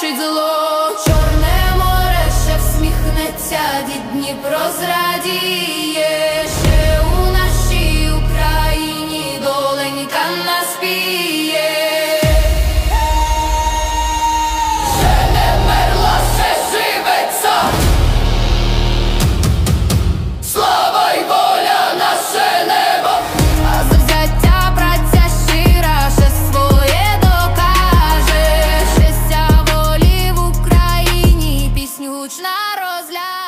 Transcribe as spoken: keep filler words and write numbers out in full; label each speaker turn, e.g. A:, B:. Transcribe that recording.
A: завершить зло. Чорне море ще всміхнеться, дід Дніпро зрадіє. Ще у нашій Україні доленька наспіє. Ще не мерла, ще живеться. Слава й воля, наше небо. А завзяття, праця щира ще своє докаже. Щастя волі в Україні, пісню гучна розляже.